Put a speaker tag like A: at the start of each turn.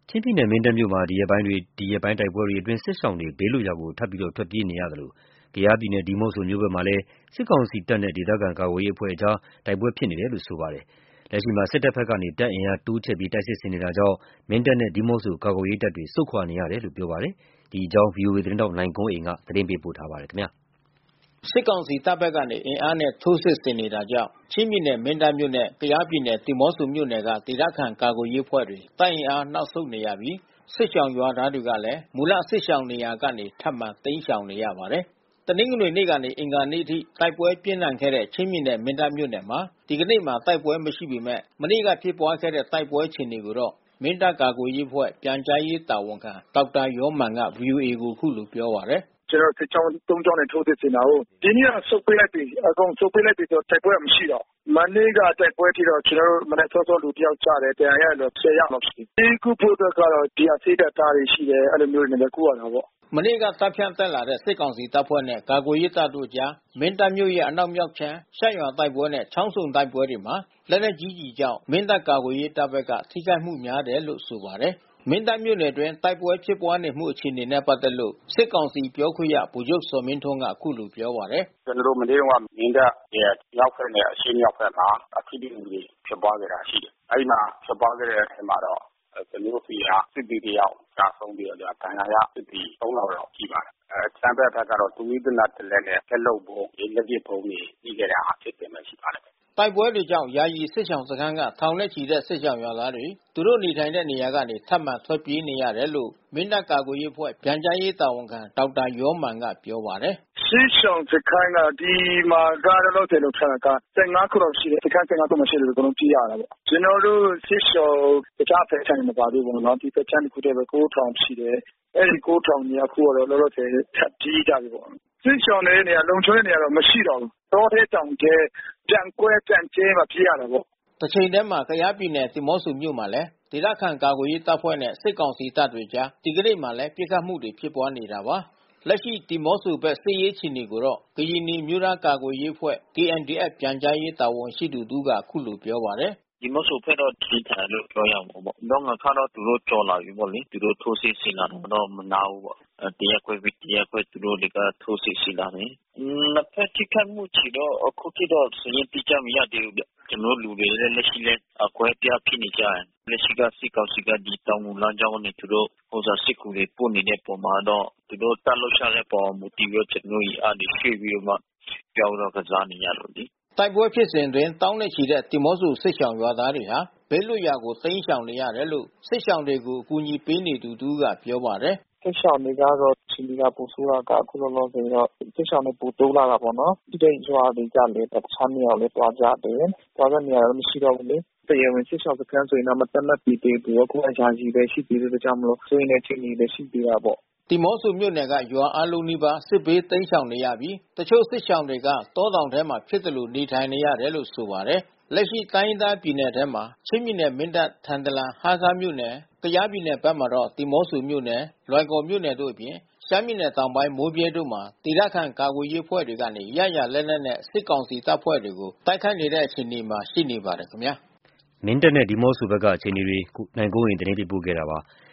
A: ချင်းပြည်နယ်မင်းတပ်မြို့မှာဒီရက်ပိုင်းတိုက်ပွဲတွေအတွင်းစစ်ရှောင်တွေဘေးလွတ်ရာကိုထပ်ပြီးထွက်ပြေးနေရသလိုကယားပြည်နယ်ဒီးမော့ဆိုမြို့ဘက်မှာလည်းစစ်ကောင်စီတပ်နဲ့ဒေသခံကာကွယ်ရေးအဖွဲ့အကြားတိုက်ပွဲဖြစ်နေတယ်လို့ဆိုပါတယ်။လက်ရှိမှာစစ်တပ်ဘက်ကနေတပ်အင်အားတိုးချဲ့ပြီးတိုက်စစ်ဆင်နေတာကြောင့်မင်းတပ်နဲ့ဒီးမော့ဆိုကာကွယ်ရေးတပ်တွေဆုတ်ခွာနေရတယ်လို့ပြောပါတယ်။ဒီအကြောင်း VOA သတင်းတောက်နိုင်ကွန်းအိန်ကသတင်းပေးပို့ထားပါတယ်ခင်ဗျာ
B: ။စစ်ကောင်စီတပ်ဘက်ကနေအင်အားနဲ့ထိုးစစ်ဆင်နေတာကြောင့်ချင်းပြည်နယ်မင်းတပ်မြို့နဲ့ကယားပြည်နယ်ဒီးမော့ဆိုမြို့နယ်ကဒေသခံကာကွယ်ရေးအဖွဲ့တွေတပ်အင်အားနောက်ဆုတ်နေရပြီးစစ်ရှောင်ရွာသားတွေကလည်းမူလစစ်ရှောင်နေရာကနေထပ်မံတိမ်းရှောင်နေရပါတယ်။တနင်္ဂနွေနေ့ကနေအင်္ဂါနေ့ထိတိုက်ပွဲပြင်းထန်ခဲ့တဲ့ချင်းပြည်နယ်မင်းတပ်မြို့နယ်မှာဒီကနေ့မှာတိုက်ပွဲမရှိပေမဲ့မနေ့ကဖြစ်ပွားခဲ့တဲ့တိုက်ပွဲအခြေအနေကိုတော့မင်းတပ်ကာကွယ်ရေးအဖွဲ့ပြန်ကြားရေးတာဝန်ခံဒေါက်တာယောမန်က VOA ကိုအခုလိုပြောပါတယ်
C: ။ကျွန်တော်စစ်ကြောင်း၃ကြောင်းနဲ့ထိုးစစ်ဆင်တာကိုဒီနေ့ကဆုတ်ပေးလိုက်ပြီအကုန်ဆုတ်ပေးလိုက်ပြီဆိုတိုက်ပွဲမရှိတော့မနေ့ကတိုက်ပွဲထိတော့ကျွန်တော်တို့မနေ့စောစောလူတယောက်ကြတယ်တရားရလို့10ရောက်လောက်ရှိတယ်ဒီခုဖို့ကတော့ဒီအစိတ်တာတွေရှိတယ်အဲ့လိုမျိုးတွေနဲ့ကူရတာပေါ့
B: မနေ့ကတပ်ဖြန့်တက်လာတဲ့စစ်ကောင်စီတပ်ဖွဲ့နဲ့ကာကွယ်ရေးတပ်တို့ကြားမင်းတပ်မြို့ရဲ့အနောက်မြောက်ခြမ်းရှမ်းရွာတိုက်ပွဲနဲ့ချောင်းဆုံတိုက်ပွဲတွေမှာလက်နက်ကြီးကြီးကြောင့်မင်းတပ်ကာကွယ်ရေးတပ်ဘက်ကထိခိုက်မှုများတယ်လို့ဆိုပါတယ်။မင်းတပ်မြို့နယ်တွင်တိုက်ပွဲဖြစ်ပွားနေမှုအခြေအနေနဲ့ပတ်သက်လို့စစ်ကောင်စီပြောခွင့်ရဗိုလ်ချုပ်စော်မင်းထွန်းကအခုလိုပြောပါတယ်
D: ။ကျွန်တော်တို့မနေ့ကမင်းတပ်ရဲ့မြောက်ဘက်နဲ့အရှေ့မြောက်ဘက်မှာအထူးပြုတွေဖြစ်ပွားခဲ့တာရှိတယ်။အဲဒီမှာဖြစ်ပွားခဲ့တဲ့အချိန်မှာတော့ကျွန်တော်တို့ပြည်ဟာစစ်တီတယောက်ကြာဆုံးပြီးတော့ဒဏ်ရာရစစ်တီ3လောက်တော့ရှိပါတယ်။စံဘက်ကတော့သူဝိဒနာတလက်နဲ့လက်လုပ်ပုံလက်ပစ်ပုံတွေပြီးခဲ့တာဖြစ်တယ်မှရှိပါတယ်
B: တိုက်ပွဲတွေကြောင့်ယာယီစစ်ဆောင်စခန်းကထောင်နဲ့ချီတဲ့စစ်ဆောင်ရွာသားတွေသူတို့နေထိုင်တဲ့နေရာကနေထပ်မံထွက်ပြေးနေရတယ်လို့မင်းတပ်ကာကွယ်ရေးအဖွဲ့ပြန်ကြားရေးတာဝန်ခံဒေါက်တာယောမန်ကပြောပါတယ်
C: စစ်ဆောင်စခန်းကဒီမှာကတော့တယ်လို့ထားတာ15ခုလောက်ရှိတယ်စခန်း15ခုမှရှိတယ်လို့ကျွန်တော်ကြည့်ရတာပေါ့ကျွန်တော်တို့စစ်ဆောင်တခြားဖက်ချန်မပါဘူးပေါ့နော်ဒီဖက်ချန်တစ်ခုတည်းပဲ9000ရှိတယ်အဲဒီ9000နေရာခုတော့လောလောဆယ်ထပ်ကြီးကြပြီပေါ့စစ်ဆောင်တဲ့နေရာလုံခြုံတဲ့နေရာတော့မရှိတော့ဘူးတော့တဲ့တောင်ကျဲပြန်ကွဲပြန်ကျဲမှပြရတာပေါ့
B: တစ်ချိန်တည်းမှာကယားပြည်နယ်ဒီးမော့ဆိုမြို့မှာလည်းဒေသခံကာကွယ်ရေးတပ်ဖွဲ့နဲ့စစ်ကောင်စီတပ်တွေကြားဒီကနေ့မှလည်းပြစ်ခတ်မှုတွေဖြစ်ပွားနေတာပါလက်ရှိဒီးမော့ဆိုဘက်စစ်ရေးချီနေကိုတော့ကရင်နီမျိုးသားကာကွယ်ရေးအဖွဲ့ KNDF ပြန်ကြားရေးတာဝန်ရှိသူတို့ကအခုလိုပြောပါတယ်
E: ဒီမဆိုဖက်တော့ထိထားလို့ပြောရမှာပေါ့။တော့ငါကတော့သူတို့ကြော်လာပြီပေါ့လေ။သူတို့ထိုးစစ်ဆင်လာတော့မနာဘူးပေါ့။တရားခွဲပြီးတရားခွဲသူတို့တွေကထိုးစစ်ဆင်လာတယ်။နှစ်ဖက်ထိခိုက်မှုချီတော့အခုထိတော့စရင်တိကျမရသေးဘူးဗျ။ကျွန်တော်လူတွေလည်းလက်ရှိလည်းအကွဲပြားဖြစ်နေကြတယ်။လက်ရှိကစစ်ကောင်စီကဒီတောင်မူလမ်းကြောင်းနဲ့သူတို့ဟိုစားစစ်ကူတွေပို့နေတဲ့ပုံမှာတော့သူတို့တက်လို့ရှာတဲ့ပုံမူတည်ပြီးကျွန်တော်ကြီးအားနေရွှေ့ပြီးမှကြောက်တော့ကစားနေရလို့ဒီ
B: တိုက်ပွဲဖြစ်စဉ်တွင်တောင်းနဲ့ချီတဲ့ဒီးမော့ဆိုစစ်ရှောင်ရွာသားတွေဟာဘေးလွတ်ရာကိုတိမ်းရှောင်နေရတယ်လို့စစ်ရှောင်တွေကိုအကူအညီပေးနေသူတူကပြောပါတယ်
C: စစ်ရှောင်တွေကတော့ချင်းဒီကပူဆိုးတာကအခုလောလောဆယ်တော့စစ်ရှောင်တွေပူတိုးလာတာပေါ့နော်ဒီတဲ့ရွာတွေကြလေတခြားနေရာလေးတွားကြတယ်တွားတဲ့နေရာတော့မရှိတော့ဘူးလေတရားဝင်စစ်ရှောင်စခန်းဆိုရင်တော့မတတ်မှတ်ပြီးသေးဘူးအခုအကြာကြီးပဲရှိသေးတယ်ကြောင့်မလို့ဆိုရင်လည်းချင်းကြီးလည်းရှိသေးတာပေါ့
B: ဒီးမော့ဆိုမြို့နယ်ကရွာအလုံးနီးပါးစစ်ဘေးတိမ်းရှောင်နေရပြီးတချို့စစ်ရှောင်တွေကတောတောင်ထဲမှာဖြစ်တယ်လို့နေထိုင်နေရတယ်လို့ဆိုပါတယ်လက်ရှိတိုင်းဒေသပြည်နယ်ထဲမှာချင်းပြည်နယ်မင်းတပ်ထန်တလန်ဟားခါးမြို့နယ်ကယားပြည်နယ်ဘက်မှာတော့ဒီးမော့ဆိုမြို့နယ်လွိုင်ကော်မြို့နယ်တို့အပြင်ရှမ်းပြည်နယ်တောင်ပိုင်းမိုးပြဲတို့မှာဒေသခံကာကွယ်ရေးအဖွဲ့တွေကနေရရလက်နက်နဲ့စစ်ကောင်စီတပ်ဖွဲ့တွေကိုတိုက်ခိုက်နေတဲ့အခြေအနေမှာရှိနေပါတယ်ခင်ဗျာ
A: မင်းတပ်နဲ့ဒီးမော့ဆိုဘက်ကအခြေအနေတွေကိုနိုင်ကွန်းရင်သတင်းပေးပို့ခဲ့တာပါ